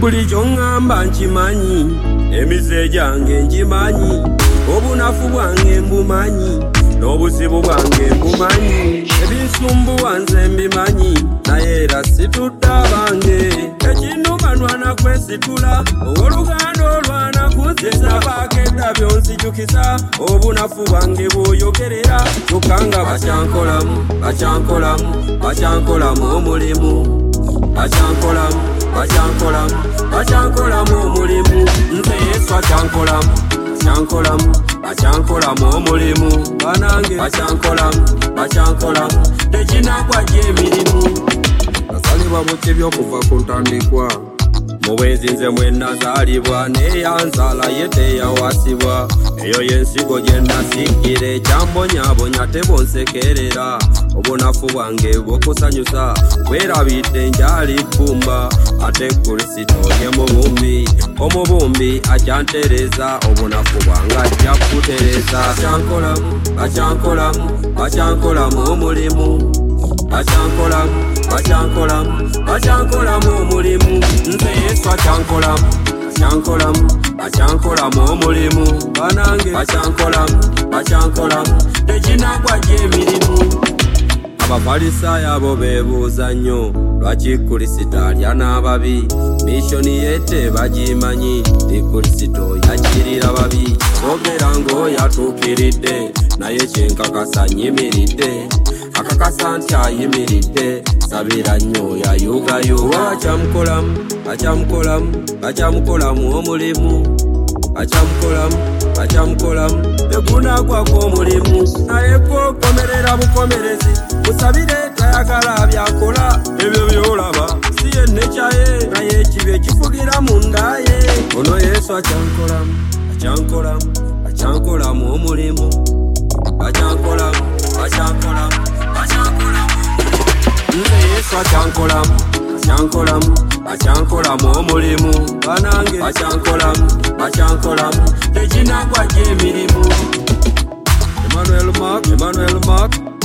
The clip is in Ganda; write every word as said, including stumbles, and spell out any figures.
buli kyongamba nkimanyi emize gyange ngimanyi obunafu bwange mbumanyi n'obuzibu bwange mbumanyi ebinsumbuwa nze mbimanyi naye era situdde abange ekinnumanwana kwesitula ow'oluganda olwana kunziza bakedda byonzijukisa obunafu bwange bw'oyogerera kyokka nga bakyankolamu bakyankolamu bakyankolamu omulimu bakyankolamu bakyankolamu bakyankolamu omulimu nze Yesu akyankolamu bakyankolamu bakyankolamu omulimu banange bakyankolamu bakyankolamu tekinagwa gy'emirimu nasalibwa mu kibyo okuva ku ntandikwa mu bwenzi nze mwe nazaalibwa neyanzala ye teyawasibwa eyo y'ensigo gye nasikira ekyambonyabonya tebonsekerera obunafu bwange bw'okusanyusa bwerabidde njali bbumba ate Kristo ye mubumbi omubumbi akyantereza obunafu bwange ajja kutereza bakyankolamu bakyankolamu bakyankolamu omulimu bakyankolamu bakyankolamu bakyankolamu omulimu nze Yesu akyankolamu bakyankolamu bakyankolamu omulimu banange bakyankolamu bakyankolamu tekinagwa gy'emirimu abafalisaayo abo beebuuza nnyo lwaki Kristo alya n'ababi mishoni ye tebagimanyi ti Kristo yakirira babi boogera ng'oyo atuukiridde naye kyenkakasa nnyimiridde akakasa nti ayimiridde sabira nnyo yayugayuga bakyamukolamu bakyamukolamu bakyamukolamu omulimu bakyamukolamu bakyamukolamu tegunagwako omulimu naye kokomerera bukomerezi musabire tayagala byakola ebyo byolaba si ye nekyaye naye ekibi ekifugira mu ndaye ono Yesu akyankolamu akyankolamu akyankolamu omulimu bakyankolamu bakyankolamu bakyankolamu nze Yesu akyankolamu bakyankolamu bakyankolamu omulimu banange bakyankolamu bakyankolamu tekinagwa gy'emirimu Emmanuel Mark Emmanuel Mark